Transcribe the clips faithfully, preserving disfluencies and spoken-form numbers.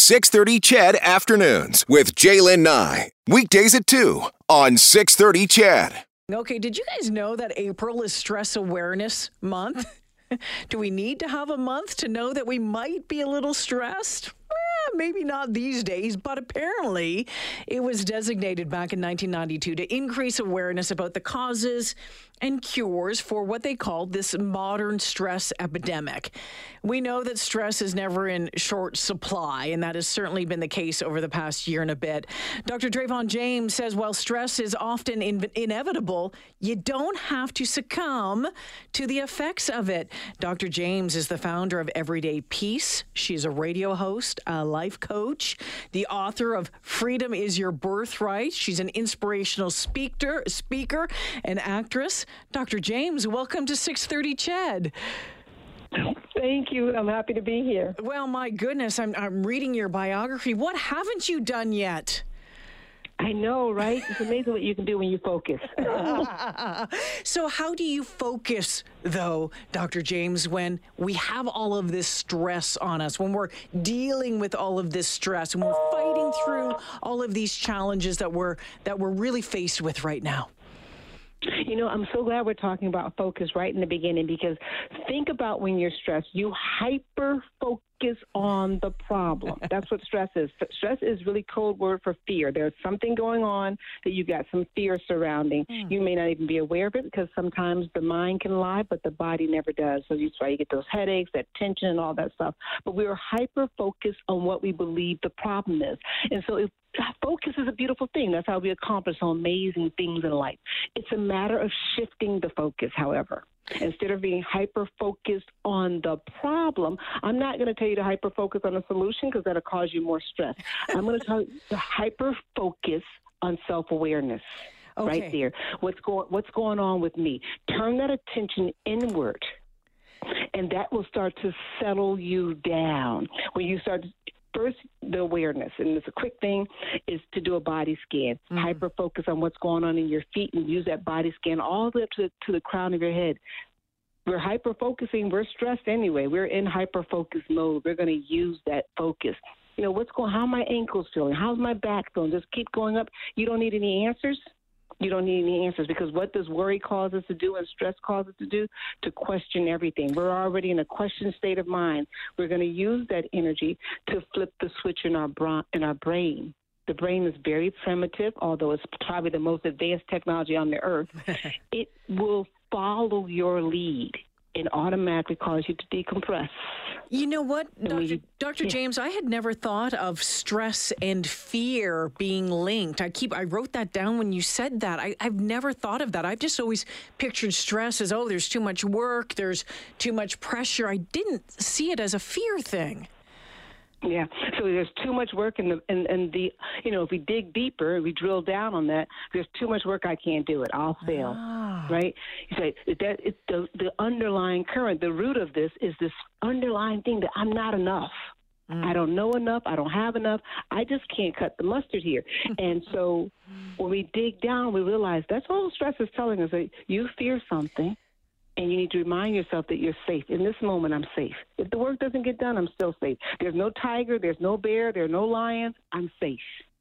six thirty C H E D Afternoons with Jaylen Nye. Weekdays at two on six thirty C H E D. Okay, did you guys know that April is Stress Awareness Month? Do we need to have a month to know that we might be a little stressed? Eh, maybe not these days, but apparently it was designated back in nineteen ninety-two to increase awareness about the causes and cures for what they called this modern stress epidemic. We know that stress is never in short supply, and that has certainly been the case over the past year and a bit. Doctor Drayvon James says while stress is often in- inevitable, you don't have to succumb to the effects of it. Doctor James is the founder of Everyday Peace. She's a radio host, a life coach, the author of Freedom is Your Birthright. She's an inspirational speaker, speaker and actress. Doctor James, welcome to six thirty C H E D. Thank you. I'm happy to be here. Well, my goodness, I'm, I'm reading your biography. What haven't you done yet? I know, right? It's amazing what you can do when you focus. So how do you focus, though, Doctor James, when we have all of this stress on us, when we're dealing with all of this stress, and we're fighting through all of these challenges that we're that we're really faced with right now? You know, I'm so glad we're talking about focus right in the beginning, because think about when you're stressed, you hyper focus on the problem. That's what stress is. Stress is really code word for fear. There's something going on that you got some fear surrounding. Mm. You may not even be aware of it, because sometimes the mind can lie, but the body never does. So that's why you get those headaches, that tension, and all that stuff. But we are hyper focused on what we believe the problem is. And so if focus is a beautiful thing. That's how we accomplish some amazing things in life. It's a matter of shifting the focus, however. Instead of being hyper-focused on the problem, I'm not going to tell you to hyper-focus on the solution, because that'll cause you more stress. I'm going to tell you to hyper-focus on self-awareness. Okay. Right there. What's going What's going on with me? Turn that attention inward, and that will start to settle you down. When you start First, the awareness, and it's a quick thing, is to do a body scan. Mm-hmm. Hyper-focus on what's going on in your feet, and use that body scan all the way up to, to the crown of your head. We're hyper-focusing. We're stressed anyway. We're in hyper-focus mode. We're going to use that focus. You know, what's going? How are my ankles feeling? How's my back feeling? Just keep going up. You don't need any answers. You don't need any answers, because what does worry cause us to do and stress cause us to do? To question everything. We're already in a question state of mind. We're going to use that energy to flip the switch in our bra- in our brain. The brain is very primitive, although it's probably the most advanced technology on the earth. It will follow your lead and automatically cause you to decompress. You know what, Doctor We, Doctor yeah. James, I had never thought of stress and fear being linked. I keep I wrote that down when you said that. I, I've never thought of that. I've just always pictured stress as, oh, there's too much work, there's too much pressure. I didn't see it as a fear thing. Yeah, so there's too much work, and the and, and the you know if we dig deeper, we drill down on that. There's too much work. I can't do it. I'll fail. Ah. Right? You say that it's the the underlying current. The root of this is this underlying thing that I'm not enough. Mm. I don't know enough. I don't have enough. I just can't cut the mustard here. And so when we dig down, we realize that's all stress is telling us, that you fear something. And you need to remind yourself that you're safe. In this moment, I'm safe. If the work doesn't get done, I'm still safe. There's no tiger, there's no bear, there are no lions. I'm safe.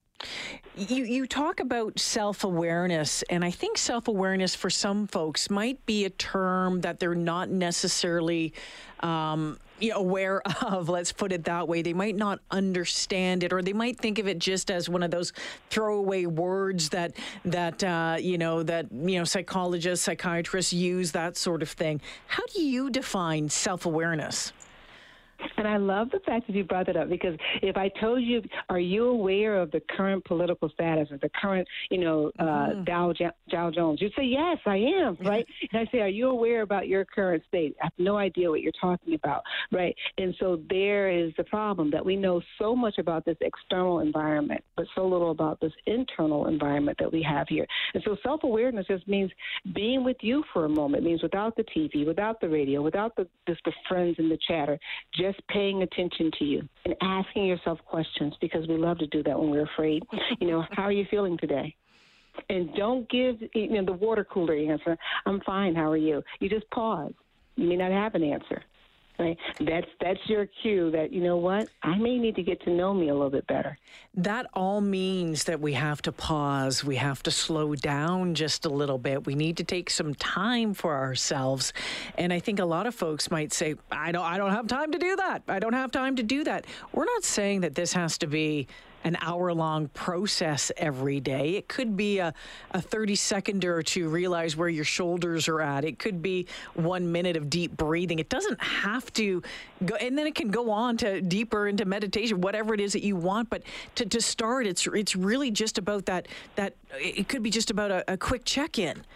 You you talk about self-awareness, and I think self-awareness for some folks might be a term that they're not necessarily um, you know, aware of, let's put it that way. They might not understand it, or they might think of it just as one of those throwaway words that that uh, you know that you know psychologists, psychiatrists use, that sort of thing. How do you define self-awareness? And I love the fact that you brought that up, because if I told you, are you aware of the current political status of the current, you know, uh, mm-hmm. Dow, Dow Jones, you'd say, yes, I am, right? And I say, are you aware about your current state? I have no idea what you're talking about, right? And so there is the problem, that we know so much about this external environment, but so little about this internal environment that we have here. And so self-awareness just means being with you for a moment. It means without the T V, without the radio, without the, just the friends and the chatter, just paying attention to you and asking yourself questions, because we love to do that when we're afraid. You know, how are you feeling today? And don't give, you know, the water cooler answer, I'm fine, how are you? You just pause. You may not have an answer. Right. That's that's your cue that, you know what, I may need to get to know me a little bit better. That all means that we have to pause. We have to slow down just a little bit. We need to take some time for ourselves. And I think a lot of folks might say, I don't I don't have time to do that. I don't have time to do that. We're not saying that this has to be an hour-long process every day. It could be a, a thirty-seconder to realize where your shoulders are at. It could be one minute of deep breathing. It doesn't have to go, and then it can go on to deeper into meditation, whatever it is that you want. But to, to start, it's it's really just about that, that it could be just about a, a quick check-in.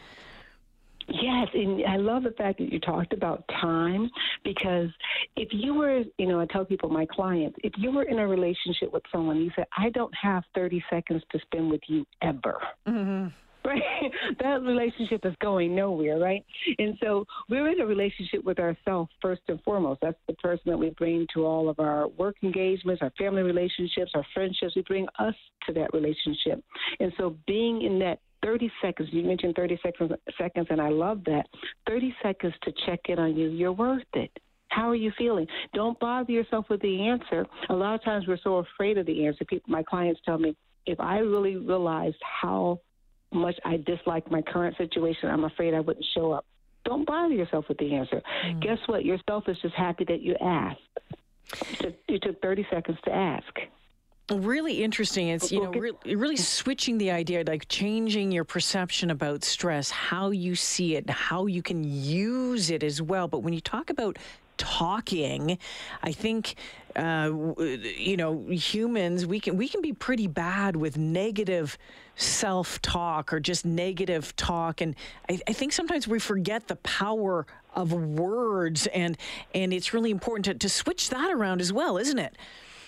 Yes, and I love the fact that you talked about time, because if you were, you know, I tell people, my clients, if you were in a relationship with someone, you said, I don't have thirty seconds to spend with you ever. Mm-hmm. Right? That relationship is going nowhere, right? And so we're in a relationship with ourselves first and foremost. That's the person that we bring to all of our work engagements, our family relationships, our friendships. We bring us to that relationship. And so being in that thirty seconds, you mentioned thirty seconds, seconds, and I love that. thirty seconds to check in on you. You're worth it. How are you feeling? Don't bother yourself with the answer. A lot of times we're so afraid of the answer. People, my clients tell me, if I really realized how much I dislike my current situation, I'm afraid I wouldn't show up. Don't bother yourself with the answer. Mm. Guess what? Yourself is just happy that you asked. So you took thirty seconds to ask. Really interesting. It's, you know, really, really switching the idea, like changing your perception about stress, how you see it, how you can use it as well. But when you talk about talking, I think, uh, you know, humans, we can we can be pretty bad with negative self-talk or just negative talk. And I, I think sometimes we forget the power of words, and and it's really important to, to switch that around as well, isn't it?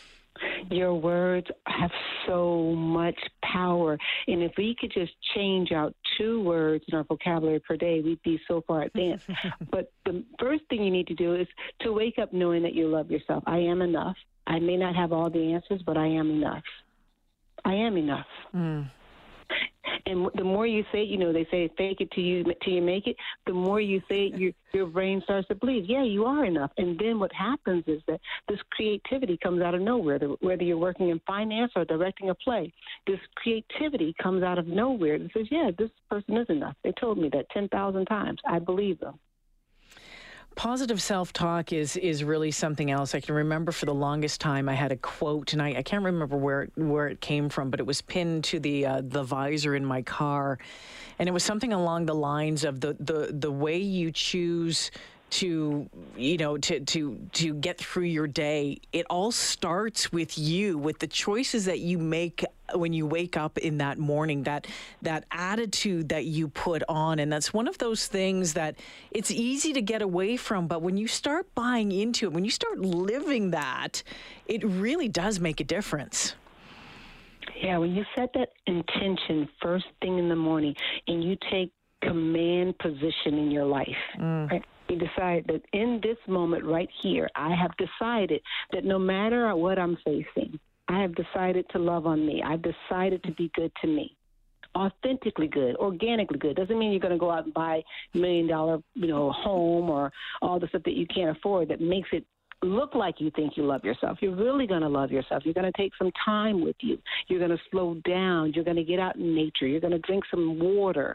Your words have so much power. And if we could just change out two words in our vocabulary per day, we'd be so far advanced. But the first thing you need to do is to wake up knowing that you love yourself. I am enough. I may not have all the answers, but I am enough. I am enough. Mm. And the more you say it, you know, they say fake it till you till you make it. The more you say it, your your brain starts to believe, yeah, you are enough. And then what happens is that this creativity comes out of nowhere. Whether you're working in finance or directing a play, this creativity comes out of nowhere and says, yeah, this person is enough. They told me that ten thousand times. I believe them. Positive self-talk is is really something else. I can remember for the longest time I had a quote, and I, I can't remember where it, where it came from, but it was pinned to the uh, the visor in my car, and it was something along the lines of the the, the way you choose to, you know, to, to, to get through your day. It all starts with you, with the choices that you make when you wake up in that morning, that, that attitude that you put on. And that's one of those things that it's easy to get away from. But when you start buying into it, when you start living that, it really does make a difference. Yeah, when you set that intention first thing in the morning and you take command position in your life, mm. right? You decide that in this moment right here, I have decided that no matter what I'm facing, I have decided to love on me. I've decided to be good to me. Authentically good, organically good. Doesn't mean you're going to go out and buy a million dollar, you know, home or all the stuff that you can't afford that makes it look like you think you love yourself. You're really going to love yourself. You're going to take some time with you. You're going to slow down. You're going to get out in nature. You're going to drink some water.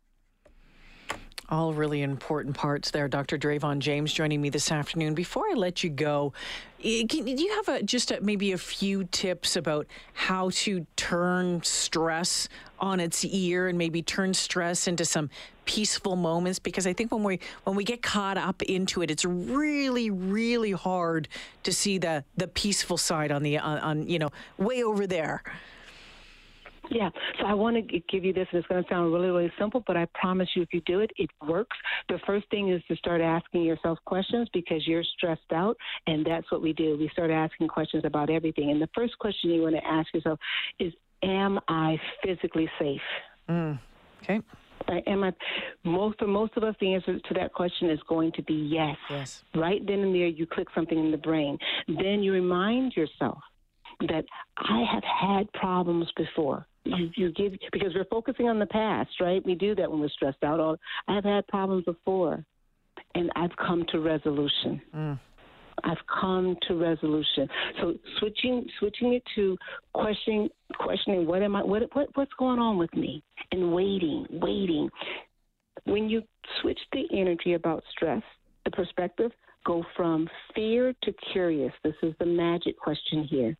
All really important parts there. Doctor Drayvon James joining me this afternoon. Before I let you go, can, do you have a, just a, maybe a few tips about how to turn stress on its ear and maybe turn stress into some peaceful moments? Because I think when we when we get caught up into it, it's really, really hard to see the the peaceful side on the on, on you know way over there. Yeah, so I want to give you this, and it's going to sound really, really simple, but I promise you if you do it, it works. The first thing is to start asking yourself questions because you're stressed out, and that's what we do. We start asking questions about everything. And the first question you want to ask yourself is, am I physically safe? Mm, okay. Am I, most, for most of us, the answer to that question is going to be yes. Yes. Right then and there, you click something in the brain. Then you remind yourself that I have had problems before. You, you give because we're focusing on the past, right? We do that when we're stressed out. I've had problems before, and I've come to resolution. Mm. I've come to resolution. So switching switching it to questioning questioning what am I what, what what's going on with me, and waiting, waiting. When you switch the energy about stress, the perspective, go from fear to curious. This is the magic question here.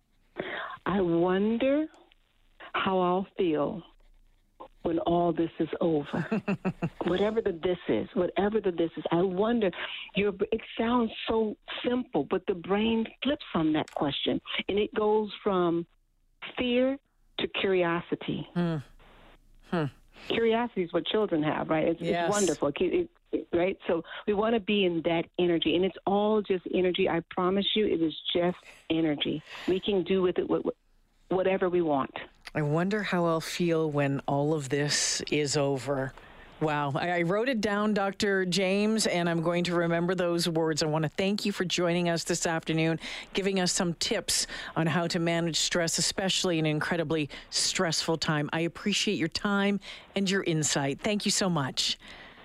I wonder how I'll feel when all this is over. Whatever the this is, whatever the this is, I wonder. Your, it sounds so simple, but the brain flips on that question, and it goes from fear to curiosity. Hmm. Hmm. Curiosity is what children have, right? It's, yes. it's wonderful, it, it, right? So we want to be in that energy, and it's all just energy. I promise you, it is just energy. We can do with it what, whatever we want. I wonder how I'll feel when all of this is over. Wow. I, I wrote it down, Doctor James, and I'm going to remember those words. I want to thank you for joining us this afternoon, giving us some tips on how to manage stress, especially in an incredibly stressful time. I appreciate your time and your insight. Thank you so much.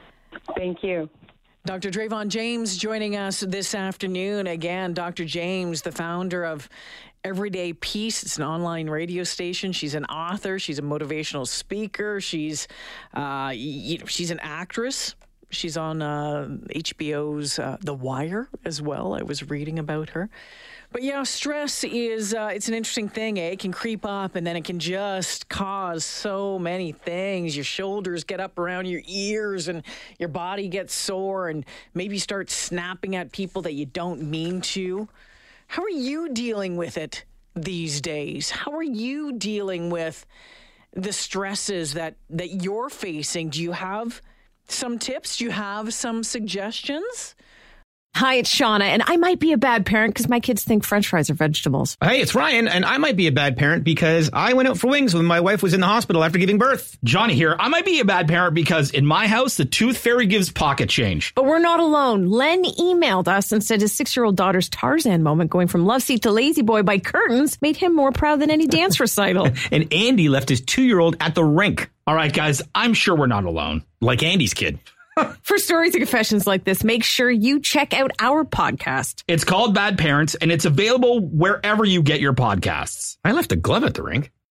Thank you. Doctor Drayvon James joining us this afternoon. Again, Doctor James, the founder of Everyday Peace. It's an online radio station. She's an author. She's a motivational speaker. She's, uh, you know, she's an actress. She's on uh, H B O's uh, The Wire as well. I was reading about her. But yeah, stress is, uh, it's an interesting thing. Eh? It can creep up, and then it can just cause so many things. Your shoulders get up around your ears, and your body gets sore, and maybe you start snapping at people that you don't mean to. How are you dealing with it these days? How are you dealing with the stresses that, that you're facing? Do you have some tips? Do you have some suggestions? Hi, it's Shauna, and I might be a bad parent because my kids think French fries are vegetables. Hey, it's Ryan, and I might be a bad parent because I went out for wings when my wife was in the hospital after giving birth. Johnny here. I might be a bad parent because in my house, the tooth fairy gives pocket change. But we're not alone. Len emailed us and said his six-year-old daughter's Tarzan moment going from love seat to lazy boy by curtains made him more proud than any dance recital. And Andy left his two-year-old at the rink. All right, guys, I'm sure we're not alone. Like Andy's kid. For stories and confessions like this, make sure you check out our podcast. It's called Bad Parents, and it's available wherever you get your podcasts. I left a glove at the rink.